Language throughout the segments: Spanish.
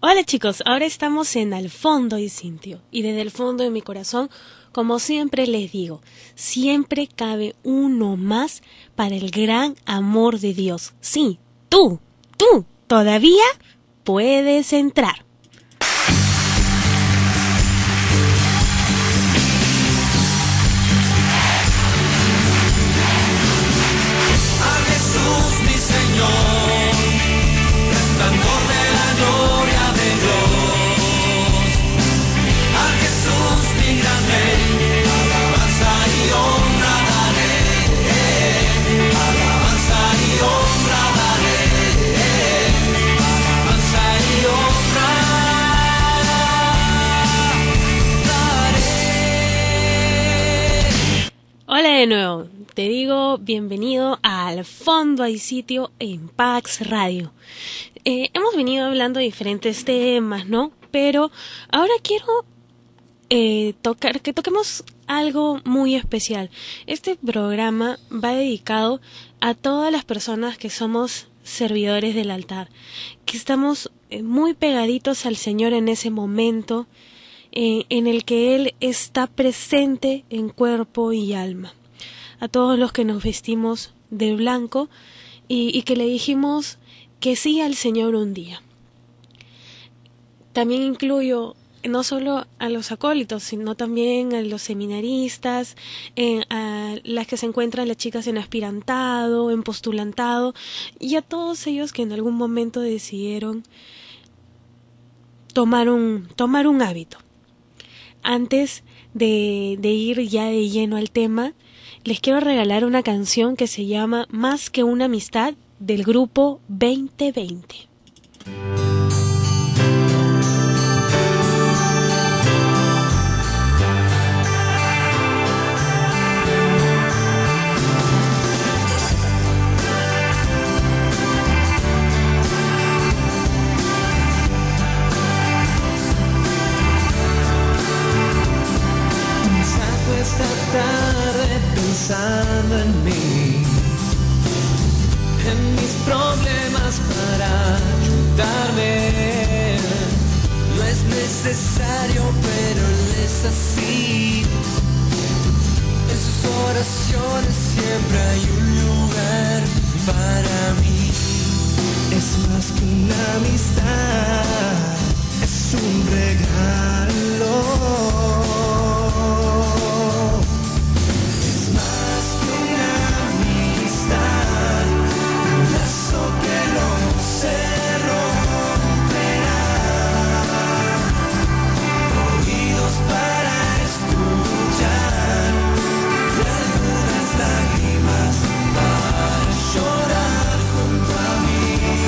Hola chicos, ahora estamos en Al Fondo y Cintio, y desde el fondo de mi corazón, como siempre les digo, siempre cabe uno más para el gran amor de Dios. Sí, tú, todavía puedes entrar. A Jesús mi Señor, resplandor de la gloria de Dios. A Jesús mi gran Rey, alabanza y honra daré. Alabanza y honra daré. Alabanza y honra daré. Hola de nuevo, te digo bienvenido a Al Fondo hay Sitio en Pax Radio. Hemos venido hablando de diferentes temas, ¿no? Pero ahora quiero que toquemos algo muy especial. Este programa va dedicado a todas las personas que somos servidores del altar, que estamos muy pegaditos al Señor en ese momento en el que Él está presente en cuerpo y alma. A todos los que nos vestimos de blanco y que le dijimos que sí al Señor un día. También incluyo no solo a los acólitos, sino también a los seminaristas, a las que se encuentran las chicas en aspirantado, en postulantado, y a todos ellos que en algún momento decidieron tomar un hábito. Antes de ir ya de lleno al tema, les quiero regalar una canción que se llama Más que una amistad, del grupo 2020. Saco esta tarde pensando en mí, en mis problemas para ayudarme. No es necesario, pero Él es así. En sus oraciones siempre hay un lugar para mí. Es más que una amistad, es un regalo. Es más que una amistad, un lazo que no se romperá. Oídos para escuchar y algunas lágrimas para llorar junto a mí.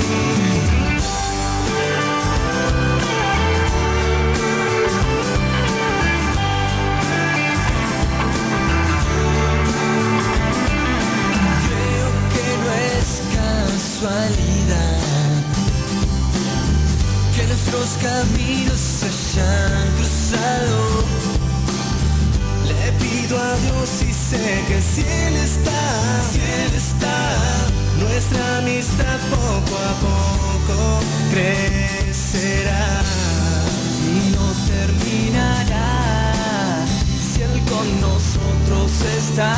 Creo que no es casualidad que nuestros caminos se hayan cruzado. Le pido a Dios y sé que si Él está, nuestra amistad poco a poco crecerá y no terminará si Él con nosotros está.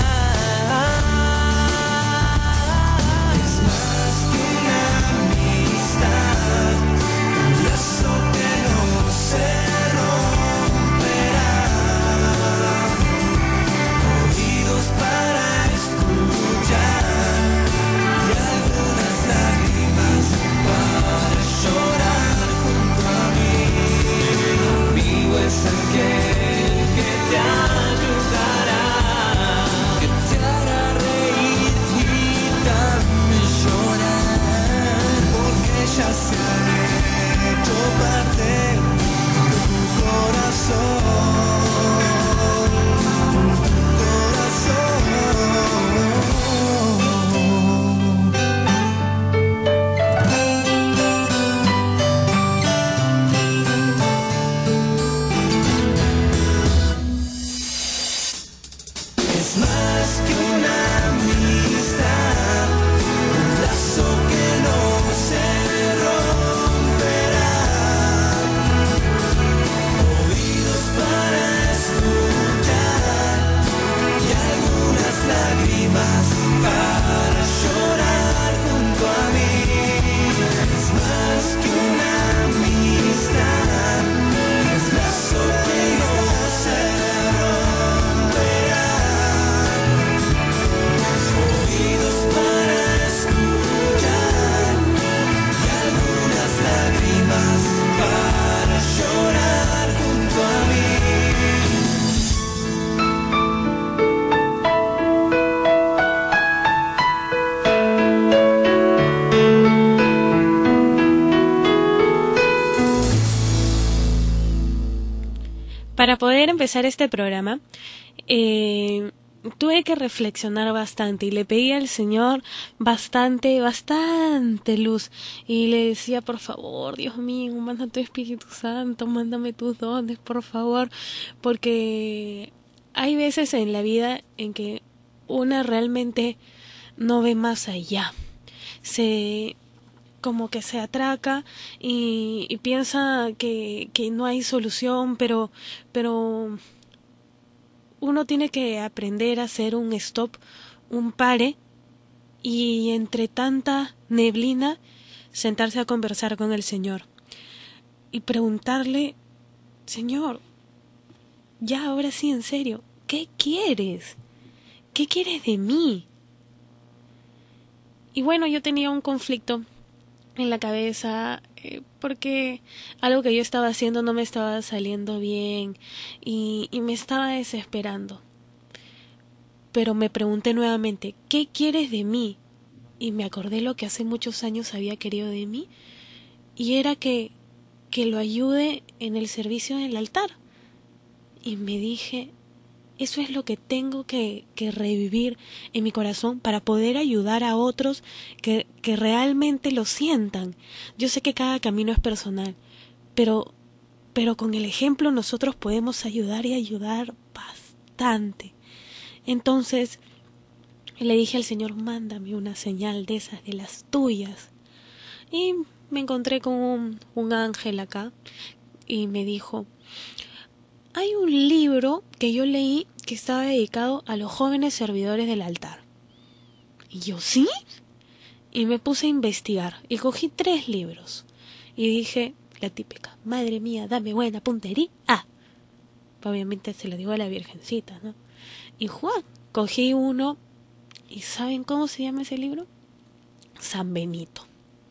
Es más que una amistad, un lazo que no se romperá. Oídos para escuchar y algunas lágrimas para llorar. para poder empezar este programa, tuve que reflexionar bastante y le pedí al Señor bastante luz y le decía, por favor, Dios mío, manda tu Espíritu Santo, mándame tus dones, por favor, porque hay veces en la vida en que una realmente no ve más allá, como que se atraca y piensa que no hay solución, pero uno tiene que aprender a hacer un stop, un pare, y entre tanta neblina sentarse a conversar con el Señor y preguntarle, Señor, ya ahora sí en serio, ¿qué quieres? ¿Qué quieres de mí? Y bueno, yo tenía un conflicto en la cabeza porque algo que yo estaba haciendo no me estaba saliendo bien y me estaba desesperando. Pero me pregunté nuevamente, ¿qué quieres de mí? Y me acordé lo que hace muchos años había querido de mí, y era que lo ayude en el servicio del altar. Y me dije, eso es lo que tengo que revivir en mi corazón para poder ayudar a otros que realmente lo sientan. Yo sé que cada camino es personal, pero con el ejemplo nosotros podemos ayudar y ayudar bastante. Entonces le dije al Señor, mándame una señal de esas, de las tuyas. Y me encontré con un ángel acá y me dijo, hay un libro que yo leí que estaba dedicado a los jóvenes servidores del altar. Y yo, ¿sí? Y me puse a investigar y cogí 3 libros. Y dije, la típica, madre mía, dame buena puntería. Obviamente se lo digo a la Virgencita, ¿no? Y Juan, cogí uno, ¿y saben cómo se llama ese libro? San Benito.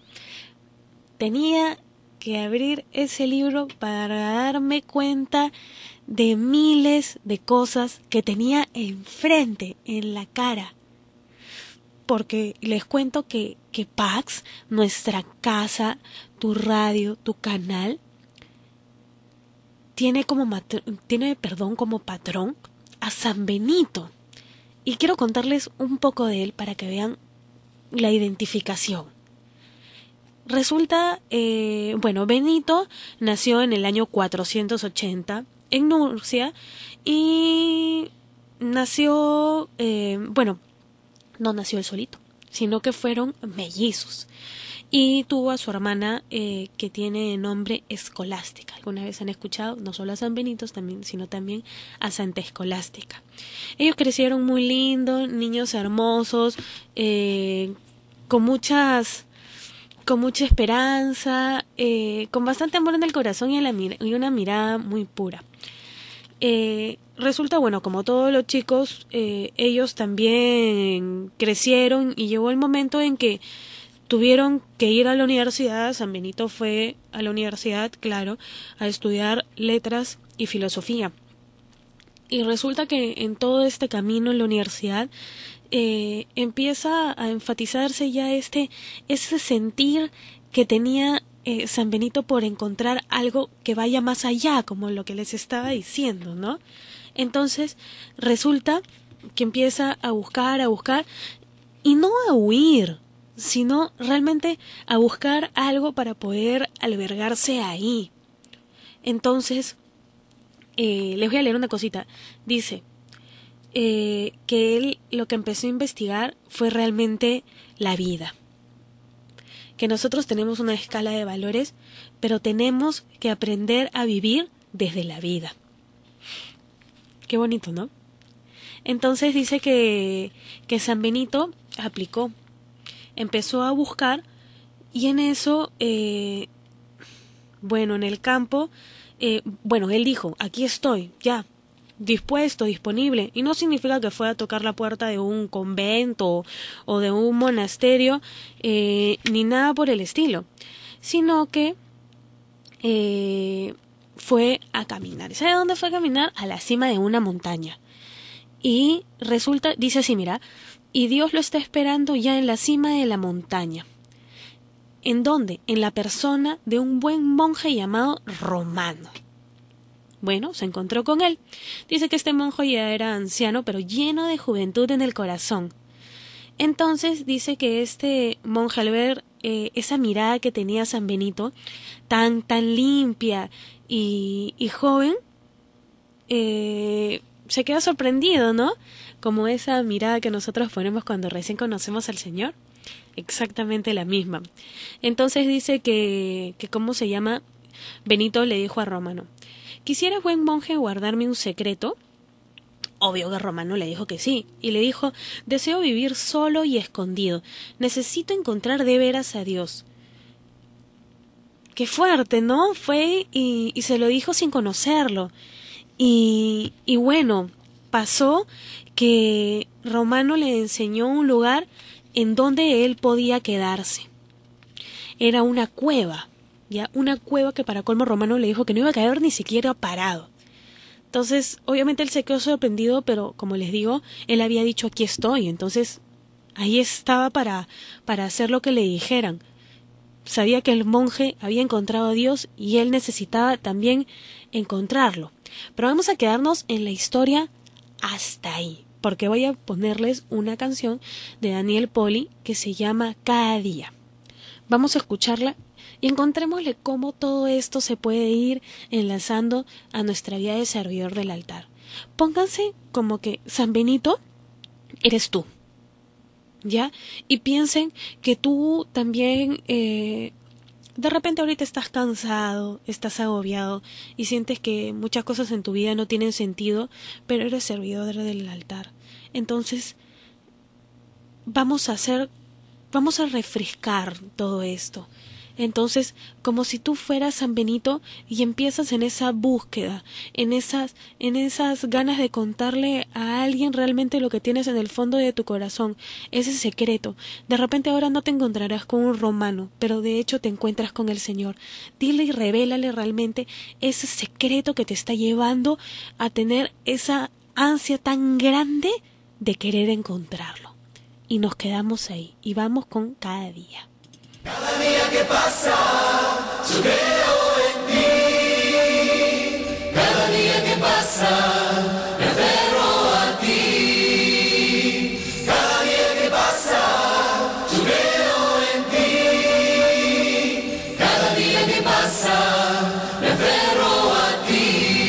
Tenía que abrir ese libro para darme cuenta de miles de cosas que tenía enfrente, en la cara. Porque les cuento que Pax, nuestra casa, tu radio, tu canal, tiene como patrón a San Benito. Y quiero contarles un poco de él para que vean la identificación. Resulta, Benito nació en el año 480 en Nurcia y nació, no nació él solito, sino que fueron mellizos. Y tuvo a su hermana que tiene nombre Escolástica. ¿Alguna vez han escuchado? No solo a San Benito, sino también a Santa Escolástica. Ellos crecieron muy lindos, niños hermosos, con mucha esperanza, con bastante amor en el corazón y una mirada muy pura. Resulta, como todos los chicos, ellos también crecieron y llegó el momento en que tuvieron que ir a la universidad. San Benito fue a la universidad, claro, a estudiar letras y filosofía. Y resulta que en todo este camino en la universidad empieza a enfatizarse ya ese sentir que tenía San Benito por encontrar algo que vaya más allá, como lo que les estaba diciendo, ¿no? Entonces resulta que empieza a buscar y no a huir, sino realmente a buscar algo para poder albergarse ahí. Entonces, les voy a leer una cosita. Dice que él lo que empezó a investigar fue realmente la vida. Que nosotros tenemos una escala de valores, pero tenemos que aprender a vivir desde la vida. Qué bonito, ¿no? Entonces dice que San Benito aplicó. Empezó a buscar y en eso, en el campo, él dijo, aquí estoy, ya, dispuesto, disponible. Y no significa que fue a tocar la puerta de un convento o de un monasterio, ni nada por el estilo, sino que fue a caminar. ¿Y sabe dónde fue a caminar? A la cima de una montaña. Y resulta, dice así, mira, y Dios lo está esperando ya en la cima de la montaña. ¿En dónde? En la persona de un buen monje llamado Romano. Bueno, se encontró con él. Dice que este monje ya era anciano, pero lleno de juventud en el corazón. Entonces dice que este monje, al ver esa mirada que tenía San Benito, tan limpia y joven, se queda sorprendido, ¿no? Como esa mirada que nosotros ponemos cuando recién conocemos al Señor. Exactamente la misma. Entonces dice que ¿cómo se llama? Benito le dijo a Romano: ¿quisieras, buen monje, guardarme un secreto? Obvio que Romano le dijo que sí, y le dijo: deseo vivir solo y escondido. Necesito encontrar de veras a Dios. Qué fuerte, ¿no? Fue y se lo dijo sin conocerlo. Y bueno, pasó que Romano le enseñó un lugar en donde él podía quedarse. Era una cueva, ya, una cueva que para colmo Romano le dijo que no iba a caer ni siquiera parado. Entonces, obviamente él se quedó sorprendido, pero como les digo, él había dicho: aquí estoy. Entonces, ahí estaba para hacer lo que le dijeran. Sabía que el monje había encontrado a Dios y él necesitaba también encontrarlo. Pero vamos a quedarnos en la historia hasta ahí, porque voy a ponerles una canción de Daniel Poli que se llama Cada Día. Vamos a escucharla y encontrémosle cómo todo esto se puede ir enlazando a nuestra vida de servidor del altar. Pónganse como que San Benito eres tú, ¿ya? Y piensen que tú también de repente ahorita estás cansado, estás agobiado y sientes que muchas cosas en tu vida no tienen sentido, pero eres servidor del altar. Entonces vamos a refrescar todo esto. Entonces, como si tú fueras San Benito y empiezas en esa búsqueda, en esas ganas de contarle a alguien realmente lo que tienes en el fondo de tu corazón, ese secreto. De repente ahora no te encontrarás con un romano, pero de hecho te encuentras con el Señor. Dile y revélale realmente ese secreto que te está llevando a tener esa ansia tan grande de querer encontrarlo. Y nos quedamos ahí y vamos con Cada Día. Cada día que pasa, yo creo en ti. Cada día que pasa, me aferro a ti. Cada día que pasa, yo creo en ti. Cada día que pasa, me aferro a ti.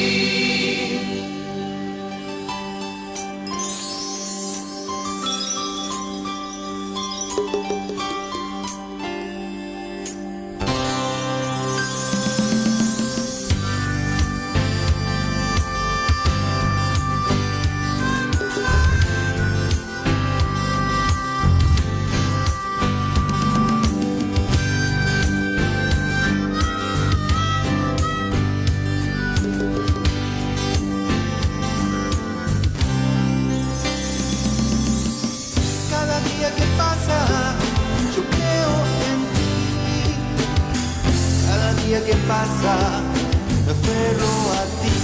Que pasa, me aferro a ti.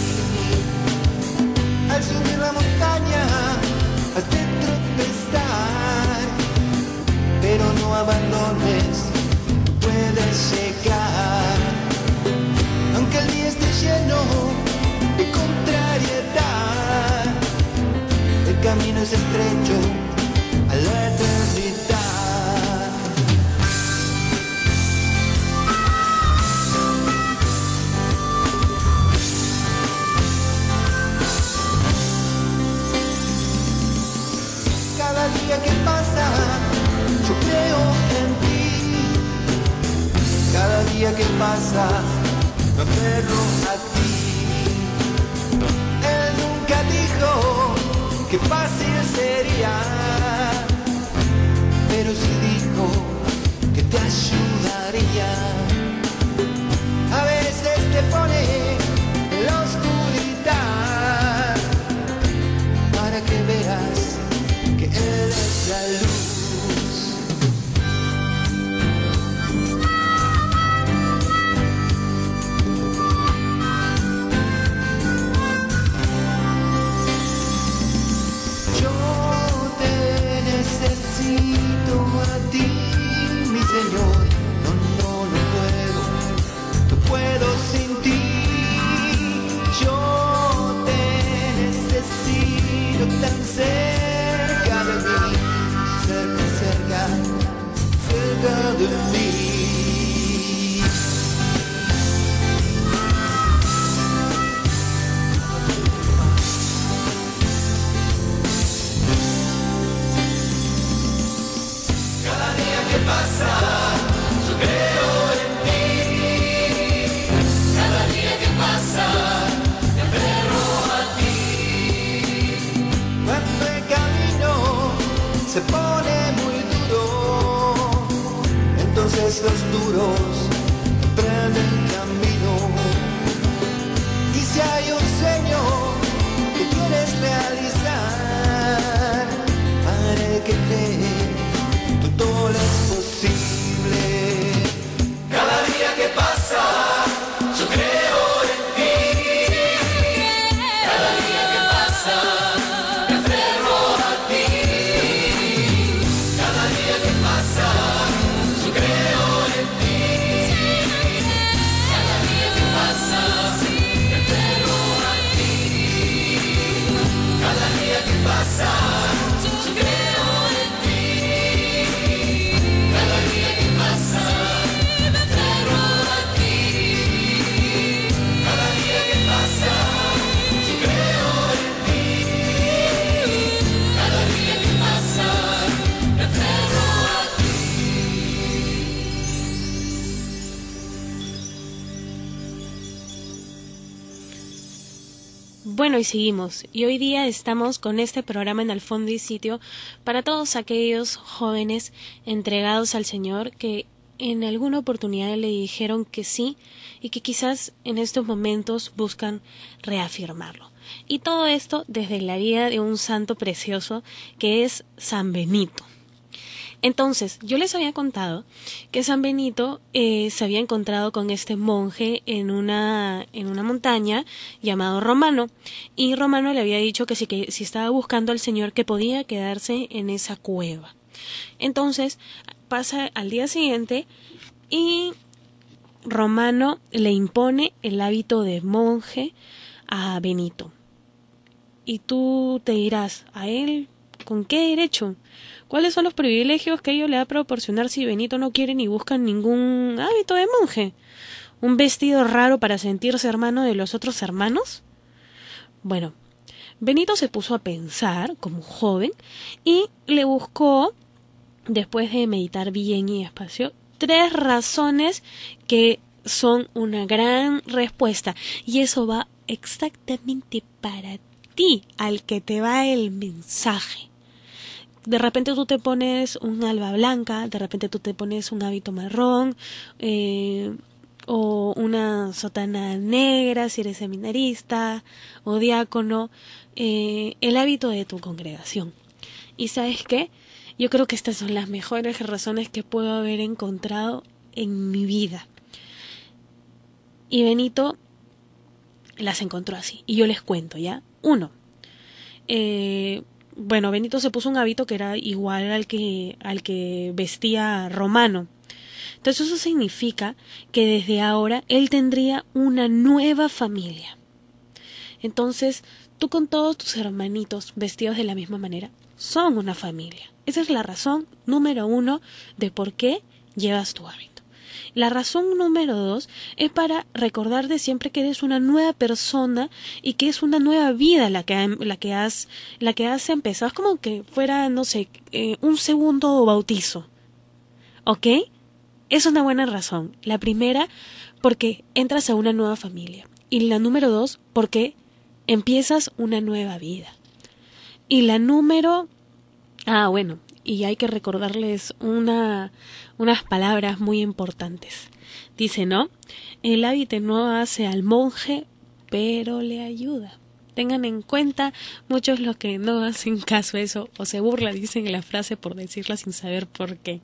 Al subir la montaña has de tropezar, pero no abandones, puedes llegar. Aunque el día esté lleno de contrariedad, el camino es estrecho a la eternidad. Cada día que pasa, yo creo en ti. Cada día que pasa, me aferro a ti. Él nunca dijo que fácil sería, pero sí dijo que te ayudaría. A veces te pone en la oscuridad para que veas que Él es la luz. Yo te necesito a ti, mi Señor. No puedo sin ti. Yo se pone muy duro, entonces los duros emprenden camino. Y si hay un sueño que quieres realizar, haré que creer, todo es posible. Cada día que pasa, yo creo en ti. Cada día que pasa, me aferro a ti. Cada día que pasa, yo creo en ti. Cada día que pasa, me aferro a ti. Cada día que pasa, yo creo en ti. Cada día que pasa, me aferro a ti. Cada día que pasa, yo creo en ti. Cada día que pasa, me aferro a ti. Bueno, y seguimos. Y hoy día estamos con este programa en Al Fondo y Sitio para todos aquellos jóvenes entregados al Señor que en alguna oportunidad le dijeron que sí y que quizás en estos momentos buscan reafirmarlo. Y todo esto desde la vida de un santo precioso que es San Benito. Entonces, yo les había contado que San Benito se había encontrado con este monje en una montaña llamado Romano, y Romano le había dicho que si estaba buscando al Señor, que podía quedarse en esa cueva. Entonces, pasa al día siguiente y Romano le impone el hábito de monje a Benito. Y tú te dirás, ¿a él con qué derecho? ¿Cuáles son los privilegios que ellos le va a proporcionar si Benito no quiere ni busca ningún hábito de monje? ¿Un vestido raro para sentirse hermano de los otros hermanos? Bueno, Benito se puso a pensar como joven y le buscó, después de meditar bien y despacio, 3 razones que son una gran respuesta. Y eso va exactamente para ti, al que te va el mensaje. De repente tú te pones un alba blanca, de repente tú te pones un hábito marrón, o una sotana negra si eres seminarista o diácono, el hábito de tu congregación. ¿Y sabes qué? Yo creo que estas son las mejores razones que puedo haber encontrado en mi vida. Y Benito las encontró así. Y yo les cuento, ¿ya? 1. Bueno, Benito se puso un hábito que era igual al que vestía Romano. Entonces eso significa que desde ahora él tendría una nueva familia. Entonces, tú con todos tus hermanitos vestidos de la misma manera, son una familia. Esa es la razón número 1 de por qué llevas tu hábito. La razón número 2 es para recordarte siempre que eres una nueva persona y que es una nueva vida la que has empezado. Es como que fuera, no sé, un segundo bautizo. ¿Ok? Es una buena razón. La primera, porque entras a una nueva familia. Y la número 2, porque empiezas una nueva vida. Y la número... bueno, y hay que recordarles unas palabras muy importantes. Dice, ¿no? El hábito no hace al monje, pero le ayuda. Tengan en cuenta muchos los que no hacen caso a eso o se burlan, dicen la frase por decirla sin saber por qué.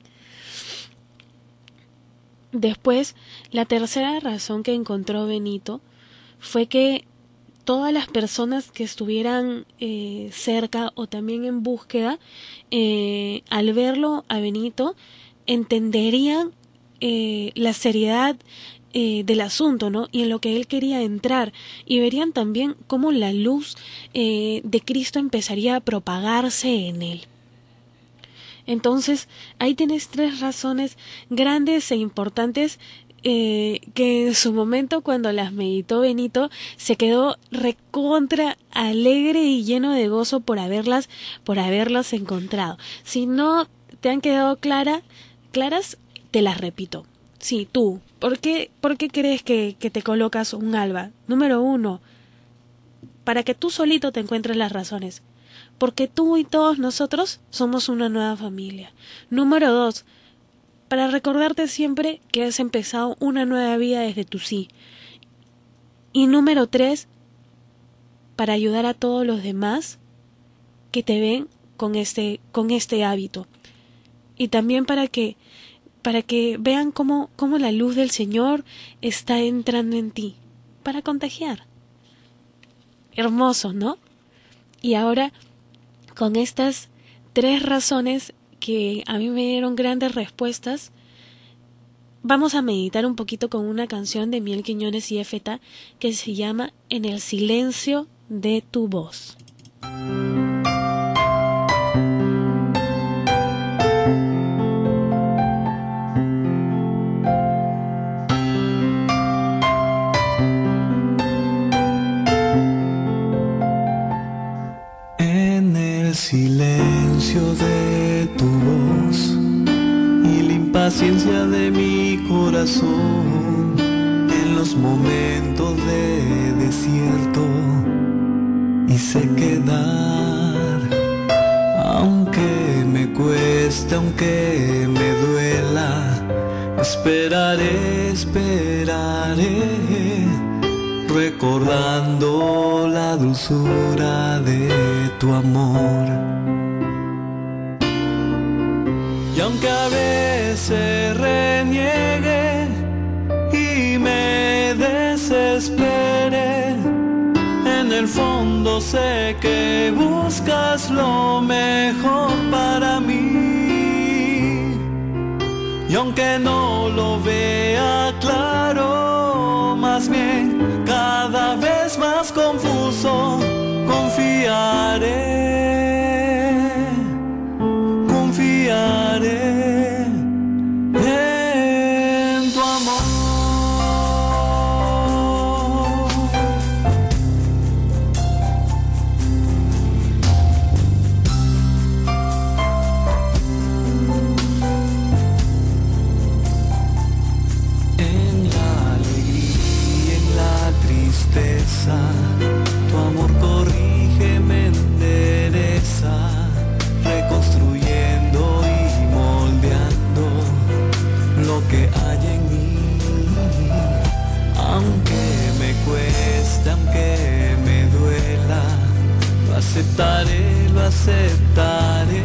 Después, la tercera razón que encontró Benito fue que todas las personas que estuvieran cerca o también en búsqueda, al verlo a Benito, entenderían la seriedad del asunto, ¿no? Y en lo que él quería entrar, y verían también cómo la luz de Cristo empezaría a propagarse en él. Entonces, ahí tienes 3 razones grandes e importantes que en su momento, cuando las meditó Benito, se quedó recontra alegre y lleno de gozo por haberlas encontrado. Si no te han quedado claras, te las repito. Sí, tú, ¿por qué crees que te colocas un alba? Número 1, para que tú solito te encuentres las razones. porque tú y todos nosotros somos una nueva familia. Número 2, para recordarte siempre que has empezado una nueva vida desde tu sí. Y número 3, para ayudar a todos los demás que te ven con este hábito. Y también para que vean cómo la luz del Señor está entrando en ti, para contagiar. Hermoso, ¿no? Y ahora, con estas 3 razones que a mí me dieron grandes respuestas, vamos a meditar un poquito con una canción de Miel Quiñones y Éfeta que se llama En el silencio de tu voz. Silencio de tu voz y la impaciencia de mi corazón en los momentos de desierto y sequedad. Aunque me cueste, aunque me duela, esperaré, recordando la dulzura de tu amor. Y aunque a veces reniegue y me desespere, en el fondo sé que buscas lo mejor para mí. Y aunque no lo vea claro, más bien cada vez más confuso, confiaré en tu amor. En la alegría, en la tristeza, tu amor corrige, me endereza, reconstruyendo y moldeando lo que hay en mí. Aunque me cueste, aunque me duela, lo aceptaré,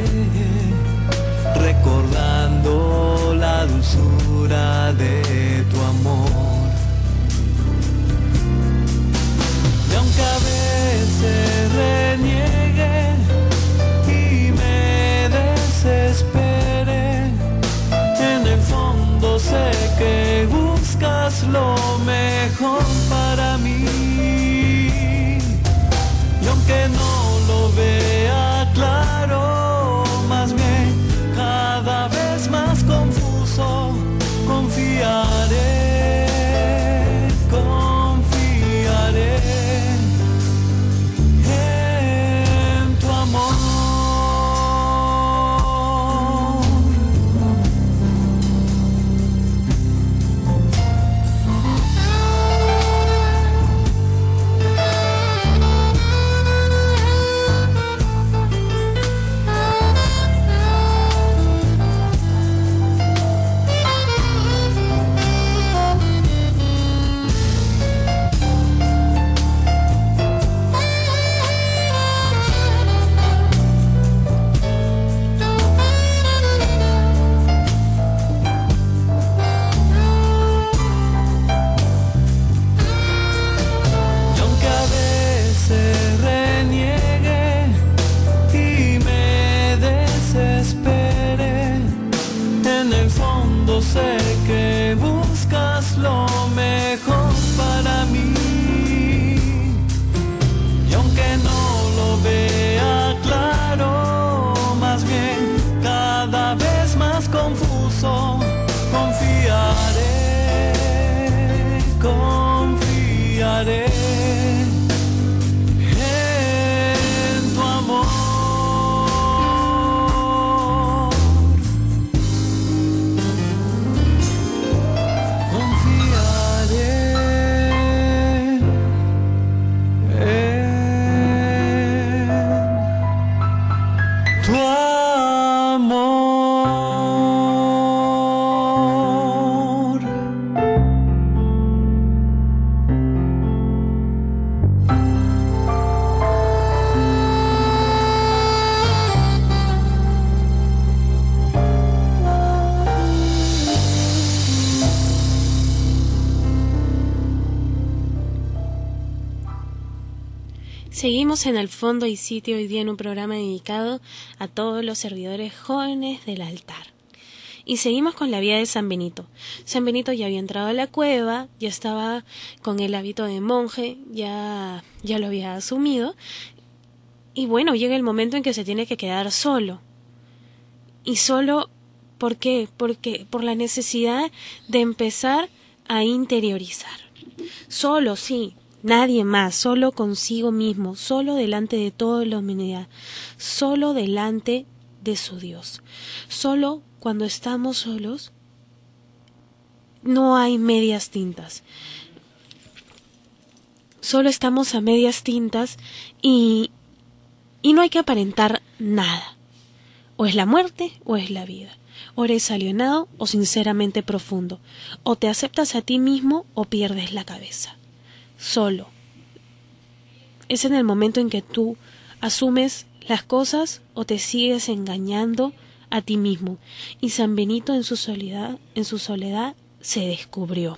recordando la dulzura de tu amor. Y aunque a veces reniegue y me desespere, en el fondo sé que buscas lo mejor para mí. Y aunque no lo vea claro, más bien cada vez más confuso, confiaré en tu amor. Sé que buscas lo mejor para mí. Y aunque no lo vea claro, más bien cada vez más confuso, confiaré en tu amor. Seguimos en el Fondo y Sitio hoy día en un programa dedicado a todos los servidores jóvenes del altar. Y seguimos con la vida de San Benito. San Benito ya había entrado a la cueva, ya estaba con el hábito de monje, ya lo había asumido. Y bueno, llega el momento en que se tiene que quedar solo. Y solo, ¿por qué? Porque por la necesidad de empezar a interiorizar. Solo, sí. Nadie más, solo consigo mismo, solo delante de toda la humanidad, solo delante de su Dios. Solo cuando estamos solos, no hay medias tintas. Solo estamos a medias tintas y no hay que aparentar nada. O es la muerte o es la vida. O eres alienado o sinceramente profundo. O te aceptas a ti mismo o pierdes la cabeza. Solo. Es en el momento en que tú asumes las cosas o te sigues engañando a ti mismo. Y San Benito en su soledad se descubrió.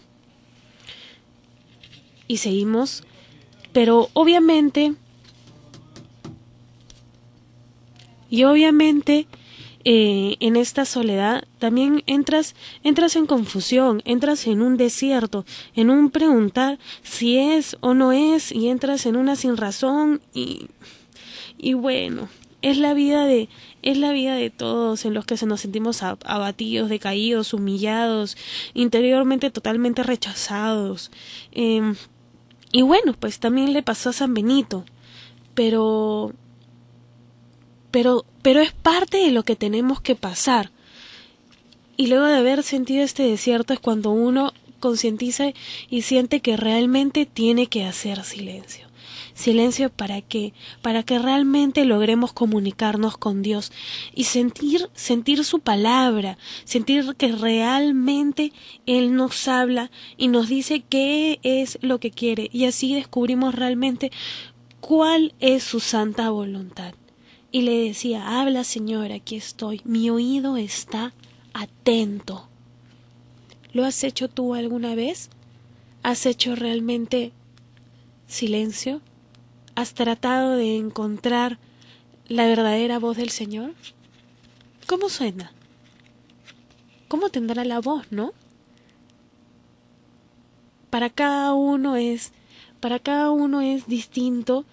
Y seguimos, pero obviamente en esta soledad también entras en confusión, entras en un desierto, en un preguntar si es o no es, y entras en una sin razón y bueno, es la vida de todos en los que nos sentimos abatidos, decaídos, humillados, interiormente totalmente rechazados. Y bueno, pues también le pasó a San Benito, pero es parte de lo que tenemos que pasar. Y luego de haber sentido este desierto es cuando uno concientiza y siente que realmente tiene que hacer silencio. Silencio ¿para qué? Para que realmente logremos comunicarnos con Dios y sentir su palabra, sentir que realmente Él nos habla y nos dice qué es lo que quiere, y así descubrimos realmente cuál es su santa voluntad. Y le decía, habla Señor, aquí estoy, mi oído está atento. ¿Lo has hecho tú alguna vez? ¿Has hecho realmente silencio? ¿Has tratado de encontrar la verdadera voz del Señor? ¿Cómo suena? ¿Cómo tendrá la voz, no? Para cada uno es distinto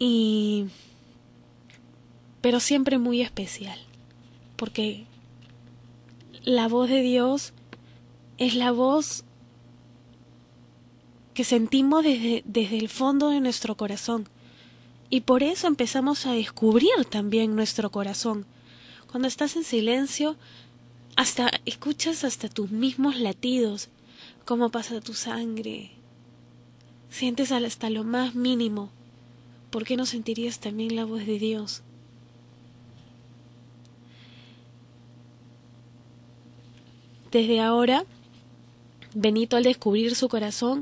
pero siempre muy especial, porque la voz de Dios es la voz que sentimos desde el fondo de nuestro corazón, y por eso empezamos a descubrir también nuestro corazón. Cuando estás en silencio, escuchas hasta tus mismos latidos, cómo pasa tu sangre, sientes hasta lo más mínimo. ¿Por qué no sentirías también la voz de Dios? Desde ahora, Benito, al descubrir su corazón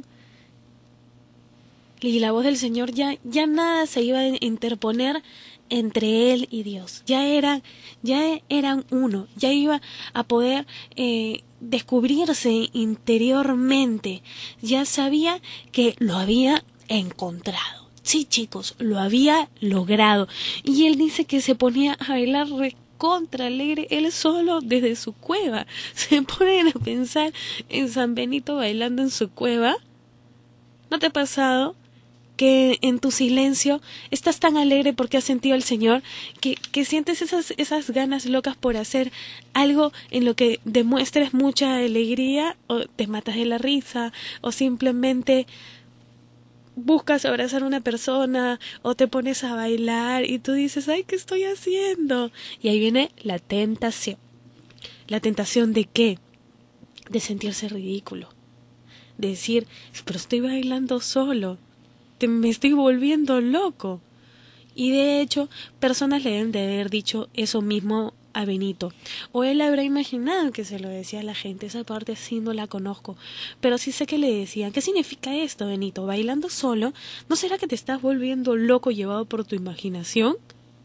y la voz del Señor, ya nada se iba a interponer entre él y Dios. Ya eran uno, ya iba a poder descubrirse interiormente. Ya sabía que lo había encontrado. Sí, chicos, lo había logrado. Y él dice que se ponía a bailar contra alegre, él solo desde su cueva. Se ponen a pensar en San Benito bailando en su cueva. ¿No te ha pasado que en tu silencio estás tan alegre porque has sentido al Señor que sientes esas ganas locas por hacer algo en lo que demuestres mucha alegría, o te matas de la risa, o simplemente buscas abrazar a una persona, o te pones a bailar y tú dices, ay, ¿qué estoy haciendo? Y ahí viene la tentación. ¿La tentación de qué? De sentirse ridículo, de decir, pero estoy bailando solo, me estoy volviendo loco. Y de hecho, personas le deben de haber dicho eso mismo a Benito, o él habrá imaginado que se lo decía a la gente. Esa parte sí no la conozco, pero sí sé que le decían, ¿qué significa esto, Benito? ¿Bailando solo? ¿No será que te estás volviendo loco llevado por tu imaginación?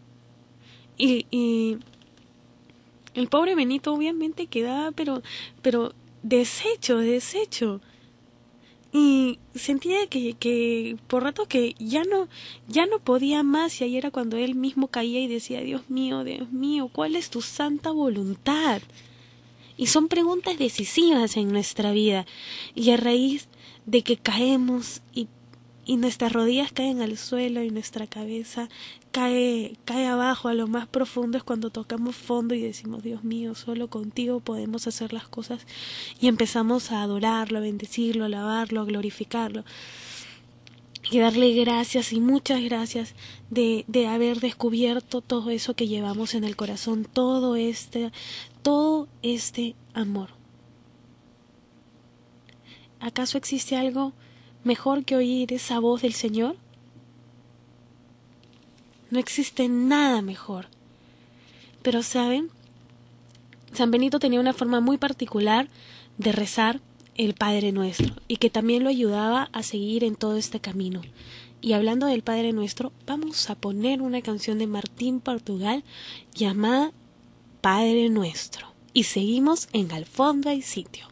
Y el pobre Benito obviamente quedaba pero deshecho. Y sentía que por rato que ya no podía más, y ahí era cuando él mismo caía y decía, Dios mío, ¿cuál es tu santa voluntad? Y son preguntas decisivas en nuestra vida, y a raíz de que caemos y nuestras rodillas caen al suelo y nuestra cabeza cae abajo a lo más profundo, es cuando tocamos fondo y decimos, Dios mío, solo contigo podemos hacer las cosas, y empezamos a adorarlo, a bendecirlo, a alabarlo, a glorificarlo y darle gracias, y muchas gracias de haber descubierto todo eso que llevamos en el corazón, todo este amor. ¿Acaso existe algo mejor que oír esa voz del Señor? No existe nada mejor. Pero ¿saben? San Benito tenía una forma muy particular de rezar el Padre Nuestro, y que también lo ayudaba a seguir en todo este camino. Y hablando del Padre Nuestro, vamos a poner una canción de Martín Portugal llamada Padre Nuestro. Y seguimos en Al Fondo Hay Sitio.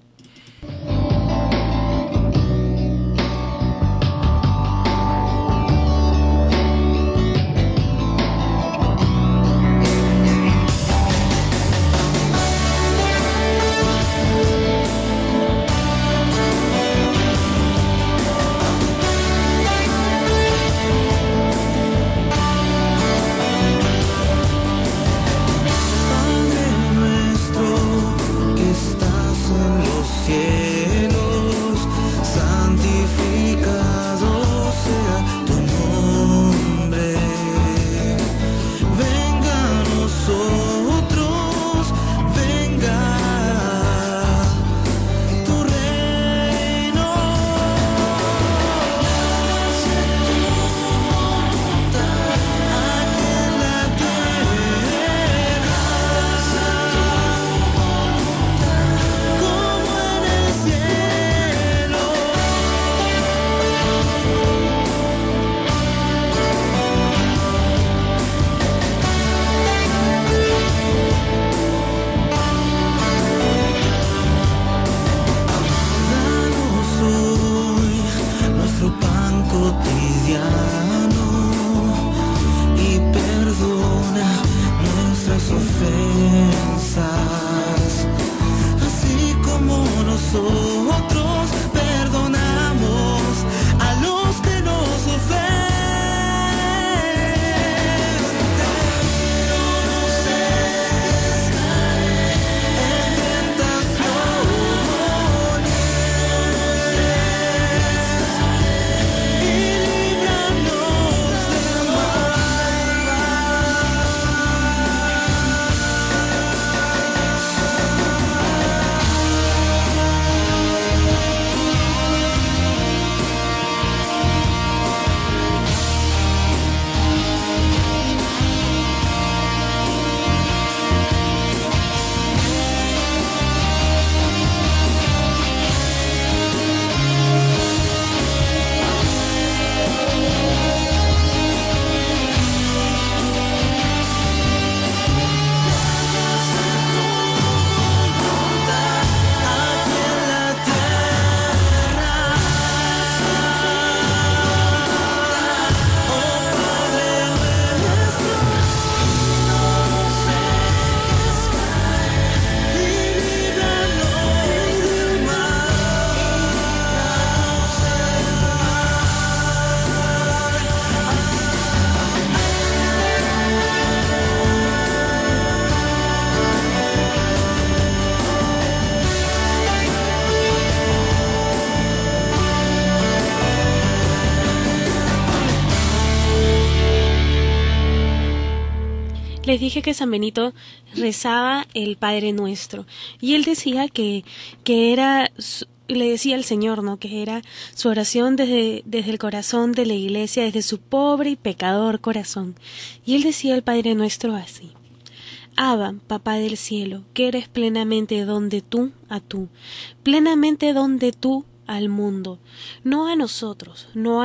Les dije que San Benito rezaba el Padre Nuestro, y él decía que era, le decía al Señor, ¿no?, que era su oración desde el corazón de la Iglesia, desde su pobre y pecador corazón. Y él decía el Padre Nuestro así: Abba, Papá del cielo, que eres plenamente don de tú a tú, plenamente don de tú al mundo, no a nosotros,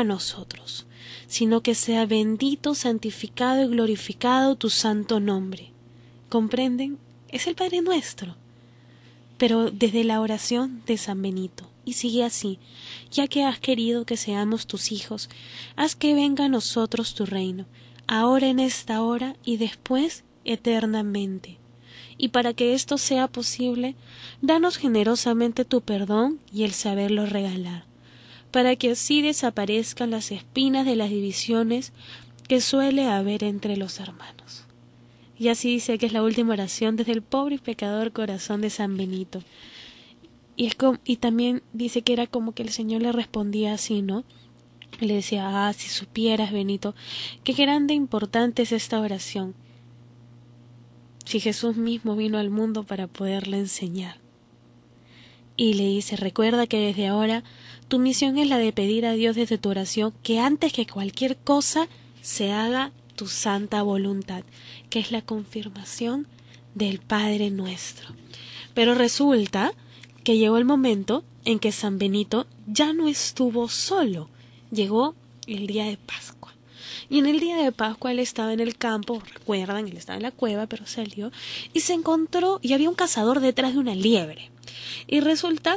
sino que sea bendito, santificado y glorificado tu santo nombre. ¿Comprenden? Es el Padre Nuestro, pero desde la oración de San Benito. y sigue así, ya que has querido que seamos tus hijos, haz que venga a nosotros tu reino, ahora en esta hora y después eternamente. Y para que esto sea posible, danos generosamente tu perdón y el saberlo regalar, para que así desaparezcan las espinas de las divisiones que suele haber entre los hermanos. Y así dice que es la última oración desde el pobre y pecador corazón de San Benito. Y también dice que era como que el Señor le respondía así, ¿no? Y le decía, si supieras, Benito, qué grande e importante es esta oración. Si Jesús mismo vino al mundo para poderle enseñar. Y le dice, recuerda que desde ahora tu misión es la de pedir a Dios desde tu oración que antes que cualquier cosa se haga tu santa voluntad, que es la confirmación del Padre nuestro. Pero resulta que llegó el momento en que San Benito ya no estuvo solo. Llegó el día de Pascua. Y en el día de Pascua él estaba en el campo, recuerdan, él estaba en la cueva, pero salió y se encontró, y había un cazador detrás de una liebre. Y resulta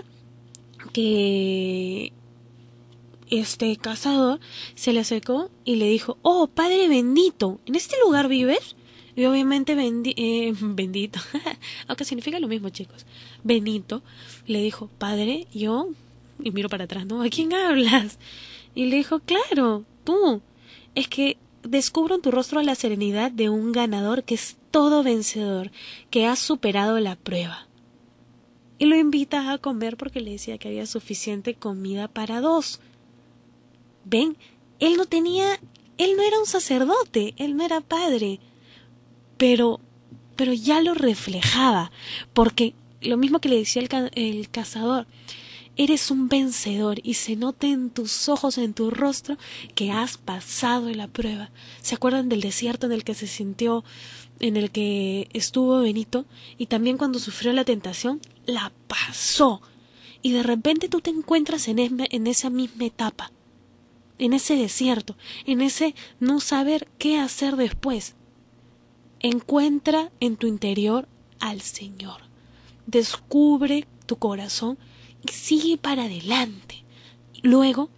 que este cazador se le acercó y le dijo, oh, Padre Benito, ¿en este lugar vives? Y obviamente bendito, aunque significa lo mismo, chicos. Benito le dijo, Padre, yo, y miro para atrás, ¿no? ¿A quién hablas? Y le dijo, claro, tú. Es que descubro en tu rostro la serenidad de un ganador que es todo vencedor, que ha superado la prueba. Y lo invita a comer porque le decía que había suficiente comida para 2. Ven, él no era un sacerdote, él no era padre, pero ya lo reflejaba, porque lo mismo que le decía el cazador, eres un vencedor y se nota en tus ojos, en tu rostro, que has pasado la prueba. ¿Se acuerdan del desierto en el que se sintió, en el que estuvo Benito? Y también cuando sufrió la tentación, la pasó. Y de repente tú te encuentras en esa misma etapa, en ese desierto, en ese no saber qué hacer después. Encuentra en tu interior al Señor. Descubre tu corazón y sigue para adelante. Luego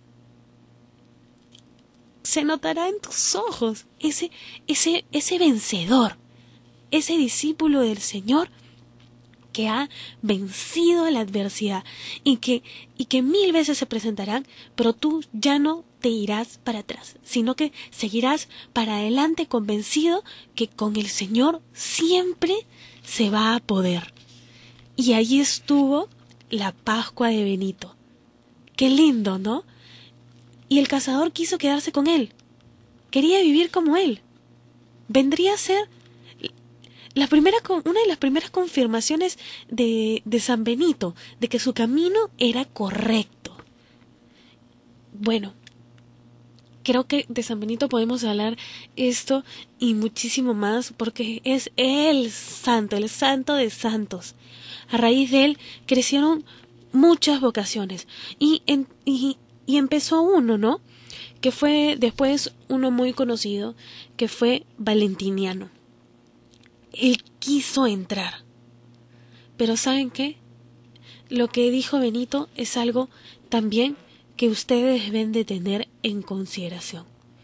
se notará en tus ojos ese vencedor, ese discípulo del Señor que ha vencido a la adversidad y que 1000 veces se presentarán, pero tú ya no te irás para atrás, sino que seguirás para adelante convencido que con el Señor siempre se va a poder. Y allí estuvo la Pascua de Benito. Qué lindo, ¿no? Y el cazador quiso quedarse con él. Quería vivir como él. Vendría a ser una de las primeras confirmaciones de San Benito, de que su camino era correcto. Bueno, creo que de San Benito podemos hablar esto y muchísimo más, porque es el santo de santos. A raíz de él crecieron muchas vocaciones y empezó uno, ¿no? Que fue después uno muy conocido, que fue Valentiniano. Él quiso entrar. Pero ¿saben qué? Lo que dijo Benito es algo también que ustedes deben de tener en consideración.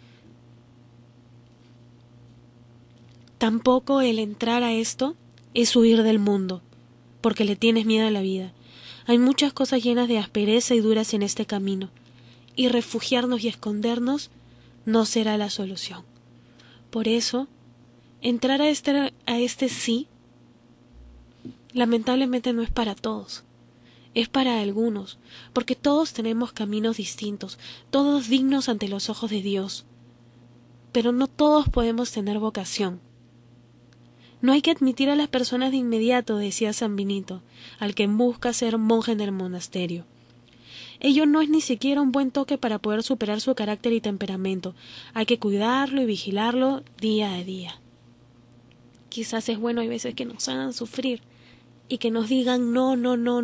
Tampoco el entrar a esto es huir del mundo, porque le tienes miedo a la vida. Hay muchas cosas llenas de aspereza y duras en este camino, y refugiarnos y escondernos no será la solución. Por eso, entrar a este sí, lamentablemente no es para todos, es para algunos, porque todos tenemos caminos distintos, todos dignos ante los ojos de Dios, pero no todos podemos tener vocación. No hay que admitir a las personas de inmediato, decía San Benito, al que busca ser monje en el monasterio. Ello no es ni siquiera un buen toque para poder superar su carácter y temperamento. Hay que cuidarlo y vigilarlo día a día. Quizás es bueno, hay veces que nos hagan sufrir y que nos digan no,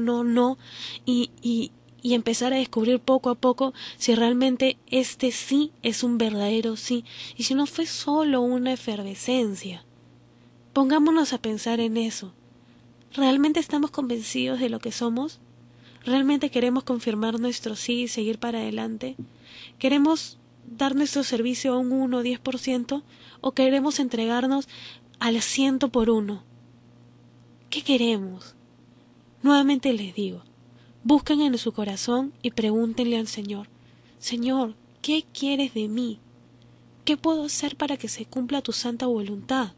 y empezar a descubrir poco a poco si realmente este sí es un verdadero sí y si no fue solo una efervescencia. Pongámonos a pensar en eso. ¿Realmente estamos convencidos de lo que somos? ¿Realmente queremos confirmar nuestro sí y seguir para adelante? ¿Queremos dar nuestro servicio a un 1 o 10%? ¿O queremos entregarnos al 100 por 1? ¿Qué queremos? Nuevamente les digo, busquen en su corazón y pregúntenle al Señor: Señor, ¿qué quieres de mí? ¿Qué puedo hacer para que se cumpla tu santa voluntad?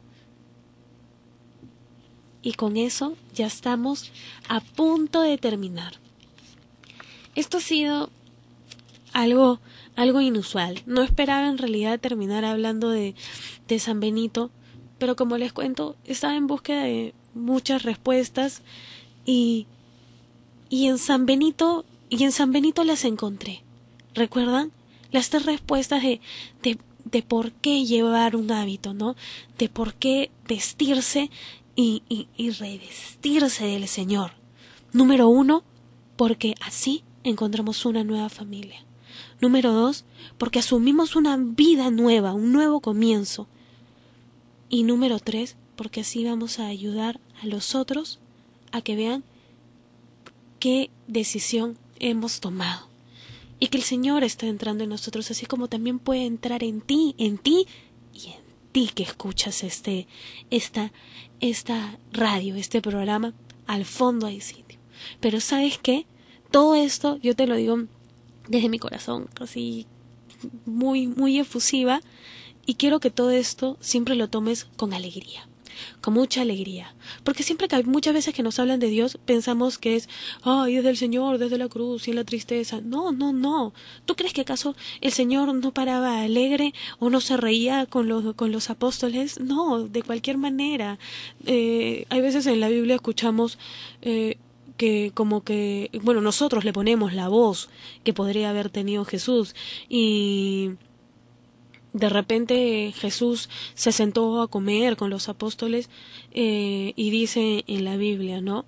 Y con eso ya estamos a punto de terminar. Esto ha sido algo inusual. No esperaba en realidad terminar hablando de San Benito, pero como les cuento, estaba en búsqueda de muchas respuestas y en San Benito las encontré. ¿Recuerdan? Las 3 respuestas de por qué llevar un hábito, ¿no? De por qué vestirse y revestirse del Señor. Número 1, porque así encontramos una nueva familia. Número 2, porque asumimos una vida nueva, un nuevo comienzo. Y número 3, porque así vamos a ayudar a los otros a que vean qué decisión hemos tomado. Y que el Señor está entrando en nosotros, así como también puede entrar en ti y en ti que escuchas esta radio, este programa. Al fondo hay sitio. Pero ¿sabes qué? Todo esto yo te lo digo desde mi corazón, casi muy, muy efusiva, y quiero que todo esto siempre lo tomes con alegría, con mucha alegría, porque siempre que hay muchas veces que nos hablan de Dios, pensamos que es, ay, desde el Señor, desde la cruz y en la tristeza. No. ¿Tú crees que acaso el Señor no paraba alegre o no se reía con los apóstoles? No, de cualquier manera. Hay veces en la Biblia escuchamos que como que, bueno, nosotros le ponemos la voz que podría haber tenido Jesús, y de repente Jesús se sentó a comer con los apóstoles y dice en la Biblia, ¿no?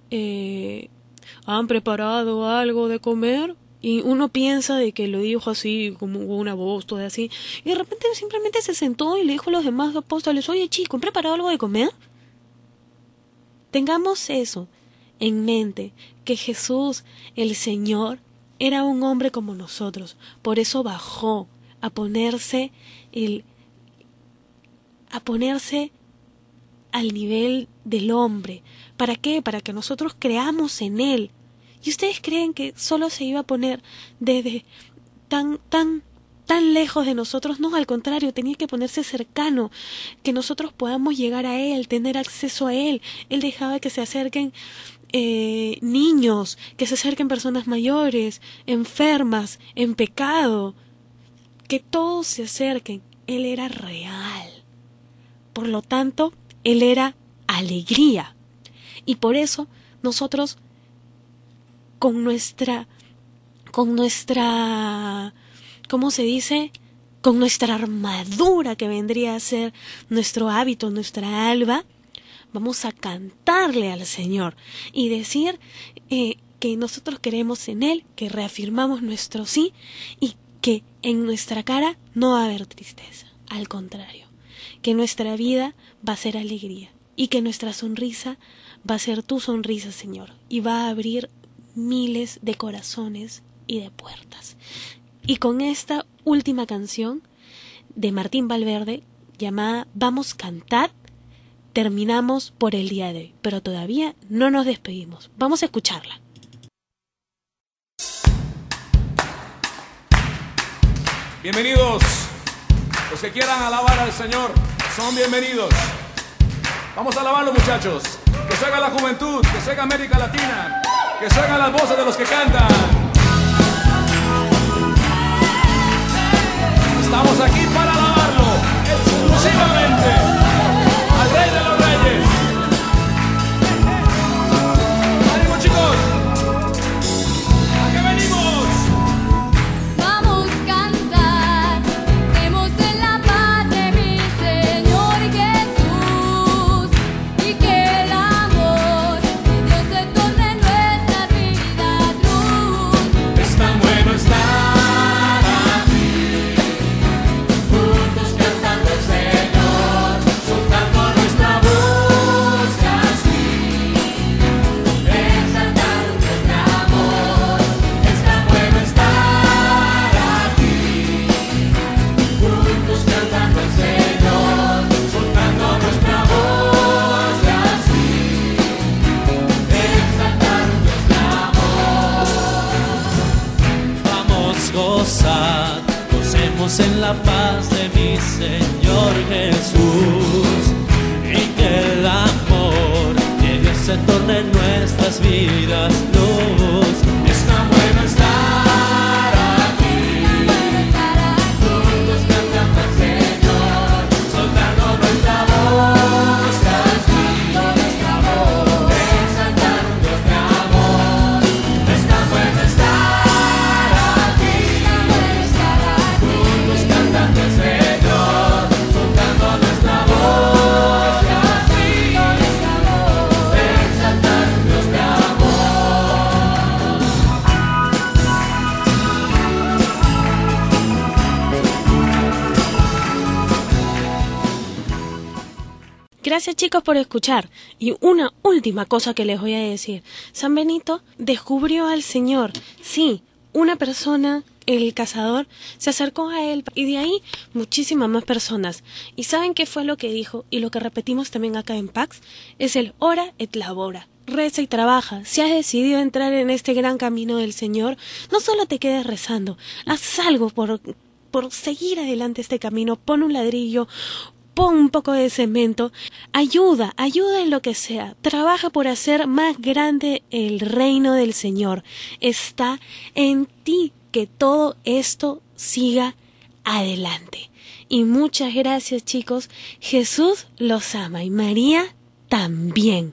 ¿Han preparado algo de comer? Y uno piensa de que lo dijo así, como una voz, todo así, y de repente simplemente se sentó y le dijo a los demás apóstoles: oye, chicos, ¿han preparado algo de comer? Tengamos eso en mente, que Jesús, el Señor, era un hombre como nosotros. Por eso bajó a ponerse al nivel del hombre. ¿Para qué? Para que nosotros creamos en Él. ¿Y ustedes creen que solo se iba a poner desde tan lejos de nosotros? No, al contrario, tenía que ponerse cercano, que nosotros podamos llegar a Él, tener acceso a Él. Él dejaba que se acerquen niños, que se acerquen personas mayores, enfermas, en pecado, que todos se acerquen. Él era real. Por lo tanto, Él era alegría. Y por eso nosotros con nuestra, ¿cómo se dice? Con nuestra armadura, que vendría a ser nuestro hábito, nuestra alba, vamos a cantarle al Señor y decir que nosotros creemos en Él, que reafirmamos nuestro sí, y que en nuestra cara no va a haber tristeza. Al contrario, que nuestra vida va a ser alegría y que nuestra sonrisa va a ser tu sonrisa, Señor, y va a abrir miles de corazones y de puertas. Y con esta última canción de Martín Valverde, llamada Vamos Cantad, terminamos por el día de hoy, pero todavía no nos despedimos. Vamos a escucharla. Bienvenidos, los que quieran alabar al Señor, son bienvenidos. Vamos a alabarlo, muchachos. Que se haga la juventud, que se haga América Latina, que se hagan las voces de los que cantan. Estamos aquí para alabarlo, exclusivamente al Rey de los Reyes. ¡Ánimo, chicos! ¿A qué venimos? Vamos a cantar, entremos en la paz de mi Señor Jesús, y que el amor de Dios se torne en nuestras vidas luz. Andemos en la paz de mi Señor Jesús, y que el amor de Dios se torne en nuestras vidas luz. Es tan bueno estar aquí, juntos cantando al Señor, soltando nuestra voz así, exaltar un Dios de amor. Es tan bueno estar aquí, juntos cantando al Señor, soltando nuestra voz así, exaltar un Dios de amor. Gracias, chicos, por escuchar. Y una última cosa que les voy a decir. San Benito descubrió al Señor. Sí, una persona, el cazador, se acercó a él y de ahí muchísimas más personas. ¿Y saben qué fue lo que dijo? Y lo que repetimos también acá en Pax es el ora et labora. Reza y trabaja. Si has decidido entrar en este gran camino del Señor, no solo te quedes rezando, haz algo por seguir adelante este camino. Pon un ladrillo, pon un poco de cemento, ayuda en lo que sea, trabaja por hacer más grande el reino del Señor. Está en ti que todo esto siga adelante. Y muchas gracias, chicos. Jesús los ama y María también.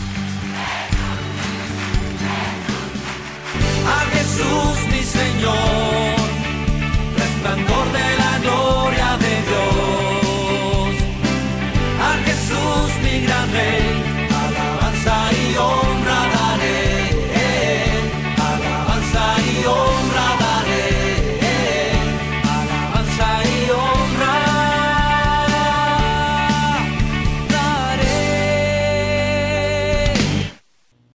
A Jesús mi Señor